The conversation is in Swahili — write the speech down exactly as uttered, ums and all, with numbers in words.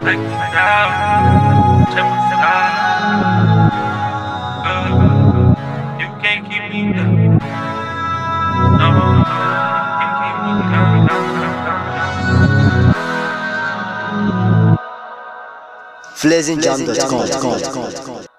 take me down, take me down. Uh, you can't keep me down. No, you can't keep me down, down, down, down, down. Flezin Jam dot com